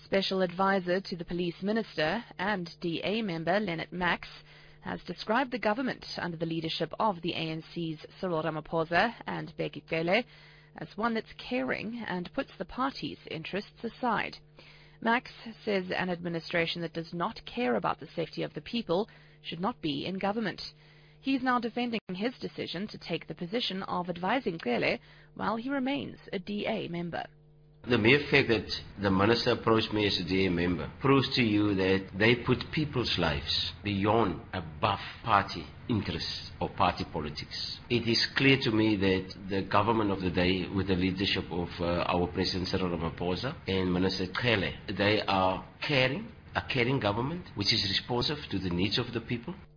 Special Advisor to the Police Minister and DA member Leonard Max has described the government under the leadership of the ANC's Cyril Ramaphosa and Bheki Cele as one that's caring and puts the party's interests aside. Max says an administration that does not care about the safety of the people should not be in government. He's now defending his decision to take the position of advising Cele while he remains a DA member. The mere fact that the minister approached me as a DA member proves to you that they put people's lives beyond, above party interests or party politics. It is clear to me that the government of the day, with the leadership of our President Cyril Ramaphosa and Minister Cele, they are a caring government which is responsive to the needs of the people.